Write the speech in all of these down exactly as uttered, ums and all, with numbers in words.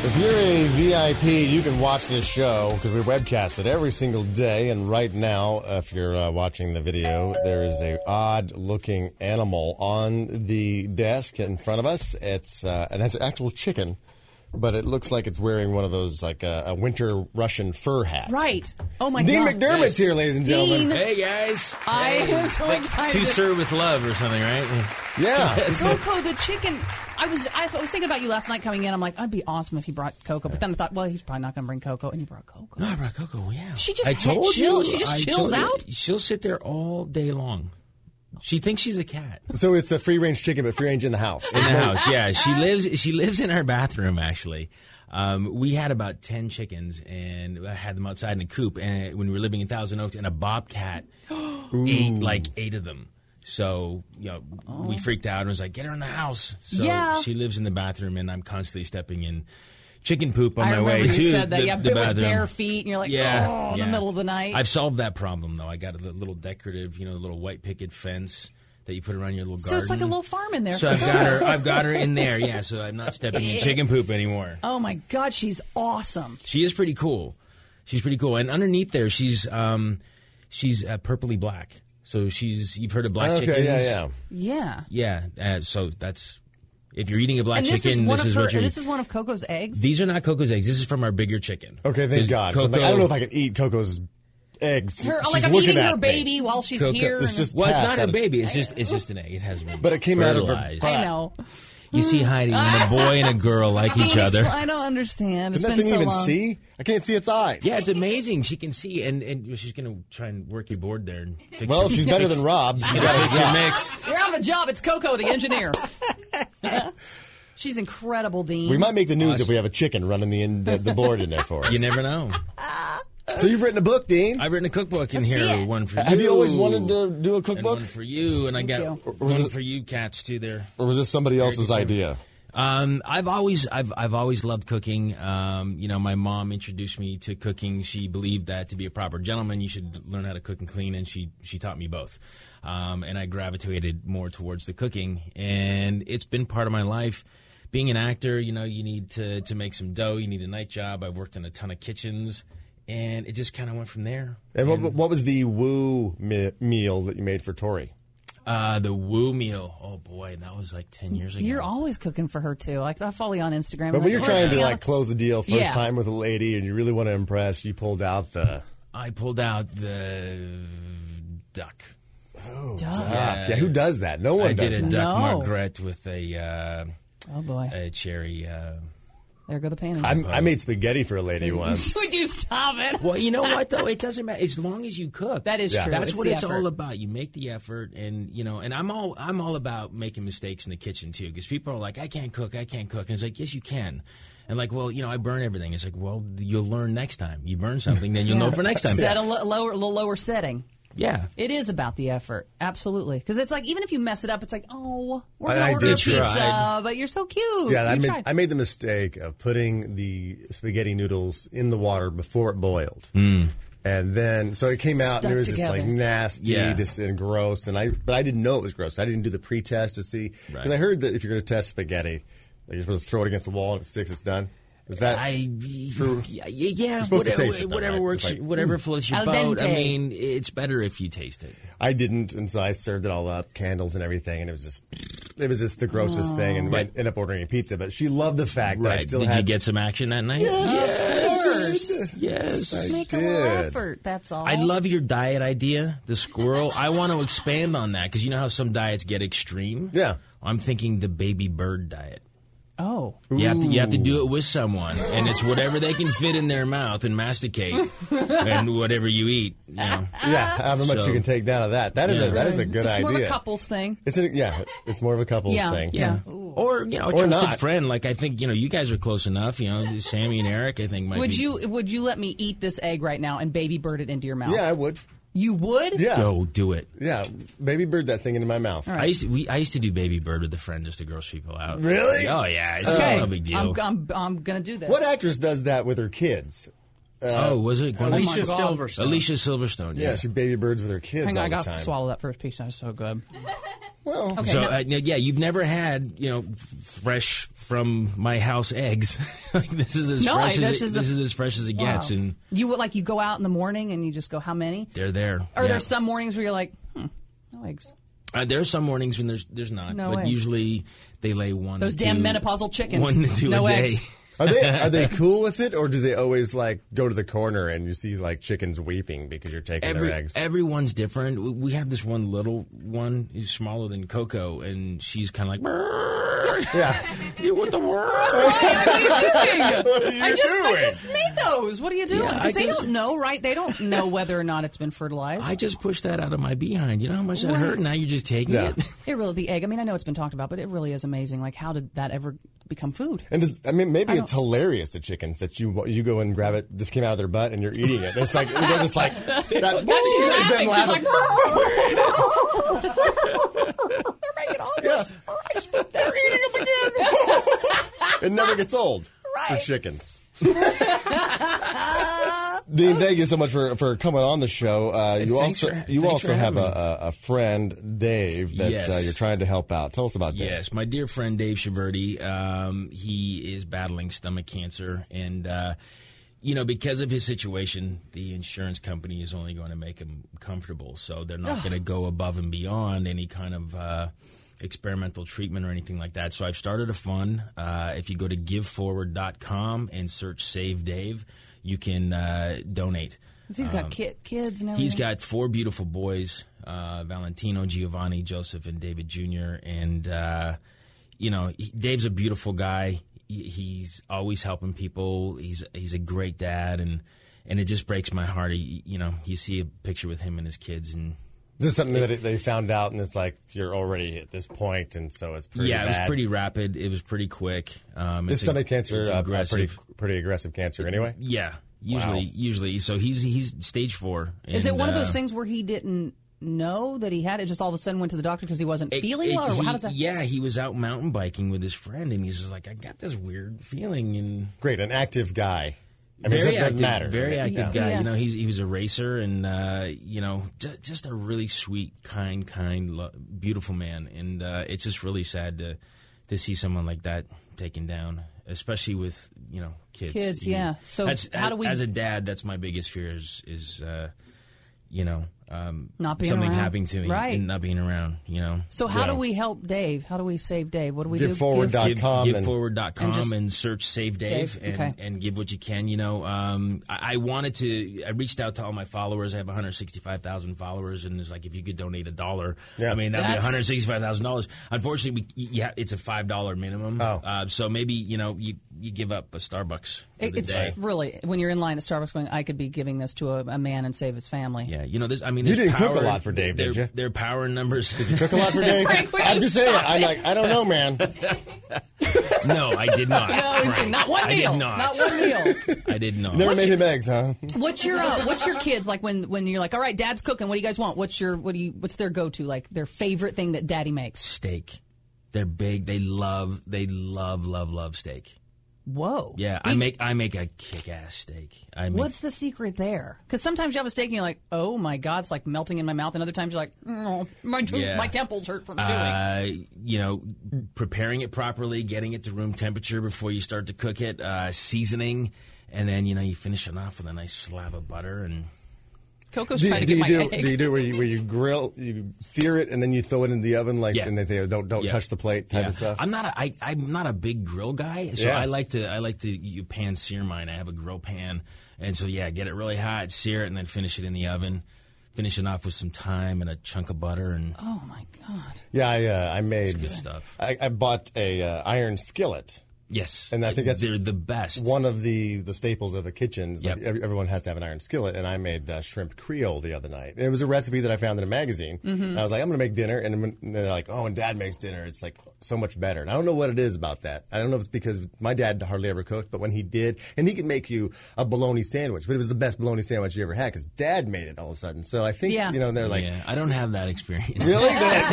If you're a V I P, you can watch this show because we webcast it every single day. And right now, if you're uh, watching the video, there is a odd-looking animal on the desk in front of us. It's uh, and it's an actual chicken, but it looks like it's wearing one of those like uh, a winter Russian fur hat. Right. Oh my Dean God. McDermott's Yes. here, ladies and gentlemen. Dean. Hey, guys. I hey. am so like excited. To serve with love or something, right? Yeah. Coco the chicken. I was I, th- I was thinking about you last night coming in. I'm like, I'd be awesome if he brought Coco. But then I thought, well, he's probably not going to bring Coco, and he brought Coco. No, I brought Coco, yeah. She just I had told chill. you. She just I chills told you. out? She'll sit there all day long. She thinks she's a cat. So it's a free-range chicken, but free-range in the house. In the house, yeah. She lives She lives in our bathroom, actually. Um, we had about ten chickens, and I had them outside in a coop and when we were living in Thousand Oaks, and a bobcat ate like eight of them. So, you know, oh. we freaked out and was like, get her in the house. So yeah. she lives in the bathroom, and I'm constantly stepping in chicken poop on I my way remember to you said that. the, Yeah, the with bathroom. bare feet, and you're like, yeah, oh, in yeah. the middle of the night. I've solved that problem, though. I got a little decorative, you know, little white picket fence that you put around your little garden. So it's like a little farm in there. So I've got her. I've got her in there. Yeah. So I'm not stepping in chicken poop anymore. Oh my God, she's awesome. She is pretty cool. She's pretty cool. And underneath there, she's um, she's uh, purpley black. So she's you've heard of black okay, chickens? yeah, yeah, yeah, yeah. Uh, so that's if you're eating a black and this chicken, is one this of is her, what you're. This is one of Coco's eggs. These are not Coco's eggs. This is from our bigger chicken. Okay, thank God. Coco, Like, I don't know if I can eat Coco's eggs. Her, She's like I'm looking eating at her me. baby while she's Coco- here. It's and- just Well, it's passed not out a of- baby. It's just it's just an egg. It has been But it came out of her fertilized. butt. I know. You see, Heidi, when a boy and a girl like each Dean, other. expl- I don't understand. It's Can that been thing so even long. see? I can't see its eyes. Yeah, it's amazing. She can see, and, and she's going to try and work your board there. And fix Well, your, if she's better than Rob, she fix got a your job. mix. You're out of a job. It's Coco, the engineer. She's incredible, Dean. We might make the news if we have a chicken running the, in, the the board in there for us. You never know. So you've written a book, Dean. I've written a cookbook in Let's see here. it. One for you. Have you always wanted to do a And cookbook? one for you, and I got you. one for you cats too. There. Or was this somebody else's Very idea? Um, I've always, I've, I've always loved cooking. Um, you know, my mom introduced me to cooking. She believed that to be a proper gentleman, you should learn how to cook and clean, and she, she taught me both. Um, and I gravitated more towards the cooking, and it's been part of my life. Being an actor, you know, you need to, to make some dough. You need a night job. I've worked in a ton of kitchens, and it just kind of went from there. And what, what was the woo me- meal that you made for Tori? Uh, the woo meal. Oh boy, that was like ten years ago. You're always cooking for her too. Like I follow you on Instagram. But like, when you're "Where's trying to the like other-" close the deal first Yeah. time with a lady and you really want to impress, you pulled out the I pulled out the duck. oh, Duck. duck. Yeah, who does that? No one I does did a that. duck No. margaret with a uh, Oh boy, a cherry. Uh, there go the panties. I'm, I made spaghetti for a lady once. Would you stop it? well, you know what though? It doesn't matter as long as you cook. That is Yeah. true. That's it's what the it's effort. all about. You make the effort, and you know, and I'm all I'm all about making mistakes in the kitchen too, because people are like, I can't cook, I can't cook, and it's like, yes, you can. And like, well, you know, I burn everything. It's like, well, you'll learn next time. You burn something, then you'll know for next time. Set a lo- lower, little lower setting. Yeah. It is about the effort, absolutely. Because it's like even if you mess it up, it's like, oh, we're I- gonna I order did a pizza, try. but you're so cute. Yeah, I You made, tried. I made the mistake of putting the spaghetti noodles in the water before it boiled. Mm. And then, so it came out Stuck and it was just together. like nasty Yeah. just, and gross. And I, but I didn't know it was gross. I didn't do the pre-test to see. Because Right. I heard that if you're going to test spaghetti, like you're supposed to throw it against the wall and it sticks, it's done. Is that I true? Yeah, yeah. supposed to Whatever, taste it, though, whatever right? works, It's like, whatever floats your Al boat. I dente. mean, it's better if you taste it. I didn't, and so I served it all up, candles and everything, and it was just, it was just the grossest thing, and I ended up ordering a pizza. But she loved the fact that I Right? still Did had. you get some action that night? Yes. Yes. I Make a little did. effort. That's all. I love your diet idea, the squirrel. I want to expand on that because you know how some diets get extreme. Yeah. I'm thinking the baby bird diet. Oh, You have to you have to do it with someone, and it's whatever they can fit in their mouth and masticate, and whatever you eat. You know. Yeah, however much So- you can take down of that. That is Yeah. a that is a good it's idea. more of a couples thing. It's a, yeah, it's more of a couples Yeah. thing. Yeah. Or you know, a Or trusted not. friend. Like I think you know, you guys are close enough. You know, Sammy and Eric. I think might Would be. you would you let me eat this egg right now and baby bird it into your mouth? Yeah, I would. You would? Yeah, Go do it. yeah. Baby bird that thing into my mouth. All I right. used to, we I used to do baby bird with a friend just to gross people out. Really? Oh yeah, it's Okay. no big deal. I'm, I'm, I'm going to do this. What actress does that with her kids? Uh, oh, was it Gwen- Alicia God. Silverstone. Alicia Silverstone? yeah, she baby birds with her kids Hang on, all I the got time. to swallow that first piece. That was so good. Well, Okay, So now- uh, yeah, you've never had you know f- fresh from my house eggs. Like this is as No, fresh I- as this it, is this a- is as fresh as it Wow. gets, and You would like you go out in the morning and you just go, how many? they're there. Or Yeah. there's some mornings where you're like, hmm, no eggs. Uh, there are some mornings when there's there's not, No but eggs. usually they lay one. Those to damn two, menopausal chickens. One to two No a day. eggs. are they are they cool with it, or do they always like go to the corner and you see like chickens weeping because you're taking Every, their eggs? everyone's different. We- We have this one little one who's smaller than Coco, and she's kind of like, "Brrr." Yeah. You what the world? What are you I just, I doing? just made those. What are you doing? Yeah, I Because they just- don't know, right? They don't know whether or not it's been fertilized. I just pushed that out of my behind. You know how much that Right. hurt? Now you're just taking Yeah. it. It really, the egg. I mean, I know it's been talked about, but it really is amazing. Like, how did that ever become food? And does, I mean, maybe I it's hilarious to chickens that you you go and grab it. This came out of their butt, and you're eating it. It's like they're just like that. She's is them laughing. She's laughing. like, they're making all this. They're eating them again. It never gets old for Right. chickens. Dean, thank you so much for, for coming on the show. Uh, you thanks also for- you thanks also for have having a, a, a friend, Dave, that Yes. uh, you're trying to help out. Tell us about Dave. Yes, my dear friend Dave Shiverty, um, he is battling stomach cancer, and uh, you know, because of his situation, the insurance company is only going to make him comfortable, so they're not going to go above and beyond any kind of uh, experimental treatment or anything like that. So I've started a fund. Uh, if you go to give forward dot com and search Save Dave, you can uh, donate. He's got kid, kids and everything. He's got four beautiful boys, uh, Valentino, Giovanni, Joseph, and David Junior And, uh, you know, he, Dave's a beautiful guy. He, he's always helping people. He's he's a great dad, and, and it just breaks my heart. He, you know, you see a picture with him and his kids, and This is something that they found out, and it's like you're already at this point, and so it's pretty yeah, it was bad. pretty rapid. It was pretty quick. Um, This it's stomach a- cancer, it's uh, uh, aggressive. pretty pretty aggressive cancer anyway. Yeah, usually, Wow. usually. So he's he's stage four. Is it and, one of uh, those things where he didn't know that he had it, just all of a sudden went to the doctor because he wasn't It- feeling it- well? Or he- how does that? Yeah, he was out mountain biking with his friend, and he's just like, I got this weird feeling, and Great, an active guy. I mean, very that doesn't active, matter. very Yeah. active Yeah. guy. Yeah. You know, he's he was a racer, and uh, you know, j- just a really sweet, kind, kind, lo- beautiful man. And uh, it's just really sad to to see someone like that taken down, especially with you know kids. Kids, You- yeah. So that's, how do we- As a dad, that's my biggest fear is is uh, you know. Um, Not being something around. happening to me Right. and not being around, you know. So how Yeah. do we help Dave? How do we save Dave? What do we Give do? forward dot give, com give and- forward dot com and and, just- search Save Dave, Dave, and, okay. and give what you can. You know, um, I, I wanted to. I reached out to all my followers. I have one hundred sixty-five thousand followers, and it's like if you could donate a dollar, Yeah. I mean that'd be That's- one hundred sixty-five thousand dollars. Unfortunately, we, yeah, it's a five dollar minimum. Oh. Uh, so maybe you know you you give up a Starbucks for It- the it's day. really when you're in line at Starbucks going, I could be giving this to a, a man and save his family. Yeah, you know, there's, I mean, You there's didn't cook a power- lot for Dave, there, did you? There are power in numbers. Did you cook a lot for Dave? Frank, will I'm you just saying. stop I'm it? like, I don't know, man. No, I did not. No, he said, Frank. not one I meal. did not. Not one meal. I did not. Never made him eggs, huh? What's your uh, What's your kids like when when you're like, all right, Dad's cooking. What do you guys want? What's your what do you What's their go to like their favorite thing that Daddy makes? Steak. They're big. They love. They love. Love. Love steak. Whoa. Yeah, I make. I make a kick-ass steak. I make. What's the secret there? Because sometimes you have a steak and you're like, oh my God, it's like melting in my mouth, and other times you're like, oh, my Yeah. my temples hurt from chewing. Uh, you know, preparing it properly, getting it to room temperature before you start to cook it, uh, seasoning, and then you know you finish it off with a nice slab of butter and. Coco's Do, trying to do get you my do? egg. Do you do where you, where you grill, you sear it, and then you throw it in the oven, like, Yeah. and they say, don't don't Yeah. touch the plate, type Yeah. of stuff. I'm not a, I, I'm not a big grill guy, so Yeah. I like to I like to you pan sear mine. I have a grill pan, and so yeah, get it really hot, sear it, and then finish it in the oven. Finish it off with some thyme and a chunk of butter, and Oh my God. Yeah, I uh, I made. good stuff. I, I bought a uh, iron skillet. yes, And I think that's they're the best. One of the, the staples of a kitchen is like Yep. every- everyone has to have an iron skillet, and I made uh, shrimp Creole the other night. It was a recipe that I found in a magazine. Mm-hmm. And I was like, I'm going to make dinner, and, when- and they're like, oh, and Dad makes dinner. It's like so much better. And I don't know what it is about that. I don't know if it's because my dad hardly ever cooked, but when he did, and he could make you a bologna sandwich, but it was the best bologna sandwich you ever had because Dad made it all of a sudden. So I think, Yeah. you know, they're like, yeah, I don't have that experience. really?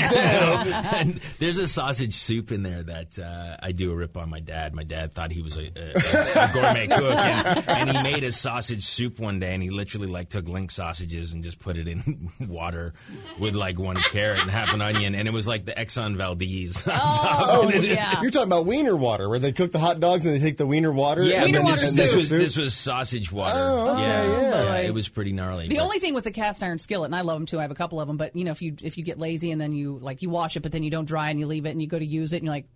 Damn. And there's a sausage soup in there that uh, I do a rip on my dad. My dad thought he was a, a, a gourmet cook, and, and he made a sausage soup one day, and he literally like took link sausages and just put it in water with like one carrot and half an onion, and it was like the Exxon Valdez. Oh, yeah. You're talking about wiener water, where they cook the hot dogs and they take the wiener water. Yeah, and Wiener then water just- this, soup. was, this was sausage water. Oh, okay, yeah, yeah. it was pretty gnarly. The but- only thing with the cast iron skillet, and I love them too. I have a couple of them, but you know, if you if you get lazy and then you like you wash it, but then you don't dry and you leave it and you go to use it and you're like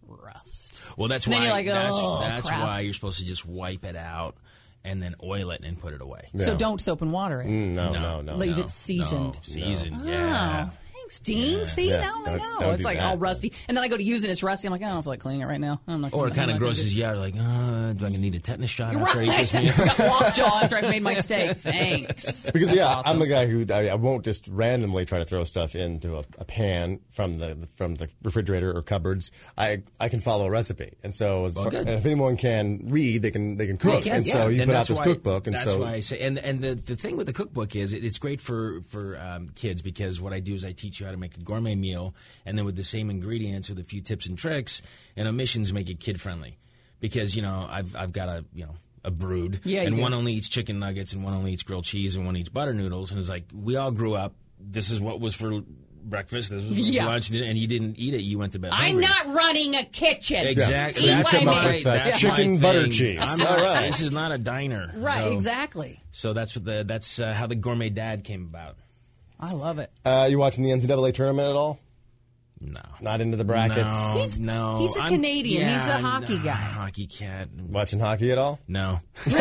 rust. Well, that's And why then you're like, that's, "Oh, that's crap." why you're supposed to just wipe it out and then oil it and put it away. So Yeah. don't soap and water it. Mm, no, no, no. Leave no. it seasoned. No, seasoned, yeah. Oh, thanks, Dean. See, Yeah, now I don't- know. don't It's do like that. all rusty. And then I go to use it, it's rusty. I'm like, I don't feel like cleaning it right now. I'm not Or gonna- it kind I'm of not gonna grosses do you out. Like, uh, do I need a tetanus shot You're after I eat right. this meal? I got lockjaw after I've made my steak. Thanks. Because That's yeah, awesome. I'm a guy who I, I won't just randomly try to throw stuff into a, a pan from the from the refrigerator or cupboards. I I can follow a recipe, and so as Well, far, good. and if anyone can read, they can they can cook. Yeah, and yeah. so you And put out that's this why- cookbook, and that's so why I say. And and the, the thing with the cookbook is it, it's great for for um, kids because what I do is I teach you how to make a gourmet meal, and then with the same ingredients with a few tips and tricks and omissions, make it kid friendly. Because you know I've I've got a you know. a brood, Yeah, you and do. one only eats chicken nuggets, and one only eats grilled cheese, and one eats butter noodles, and it's like we all grew up. This is what was for breakfast. This was for Yeah. lunch, and you didn't eat it. You went to bed. I'm hungry. not running a kitchen. Exactly. Eat That's by my, me. With, uh, that's chicken my butter thing. cheese. I'm All not, right. This is not a diner. Right, So- exactly. So that's what the that's uh, how the gourmet dad came about. I love it. uh, you watching the N C double A tournament at all? No, Not into the brackets. no, He's- no. he's a I'm- Canadian. yeah, He's a hockey no, guy. Hockey cat. Watching hockey at all? No, He's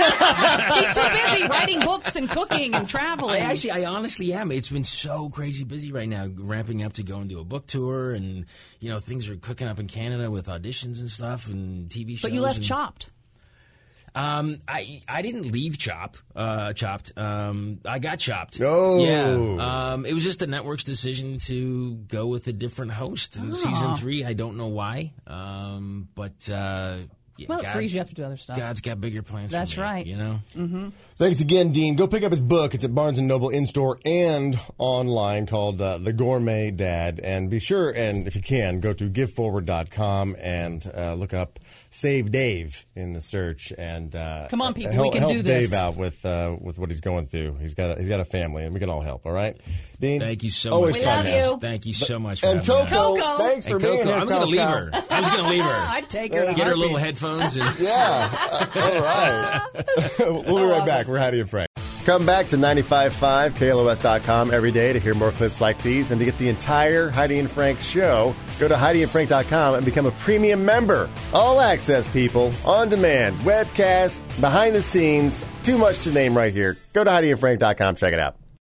too busy writing books and cooking and I traveling. actually, I honestly am. It's been so crazy busy right now, ramping up to go and do a book tour, and you know things are cooking up in Canada with auditions and stuff and T V shows. but you left and, Chopped. Um, I I didn't leave Chop, uh, Chopped. Um, I got Chopped. Oh. yeah. Um, it was just the network's decision to go with a different host in season three. I don't know why. Um, but uh, yeah, Well, it God- frees you up to do other stuff. God's got bigger plans. That's for me, right. You know. Thanks again, Dean. Go pick up his book. It's at Barnes and Noble in-store and online called uh, The Gourmet Dad. And be sure, and if you can, go to give forward dot com and uh, look up Save Dave in the search. And uh, Come on, people, help, we can help do this. Dave out with uh, with what he's going through. He's got a, he's got a family, and we can all help. All right, Dean. Thank you so Always much. We fun, love man. you. Thank you so much for And having me Coco, on. Coco. thanks for And being Coco, here. I was going to leave Coco. her. I was going to leave her. I'd take her. in a Get her little heartbeat. headphones and. Yeah. All right. We'll be right back. We're Heidi and Frank. Come back to ninety-five point five K L O S dot com every day to hear more clips like these and to get the entire Heidi and Frank show. Go to Heidi and Frank dot com and become a premium member. All access, people, on demand, webcast, behind the scenes, too much to name right here. Go to Heidi and Frank dot com. Check it out.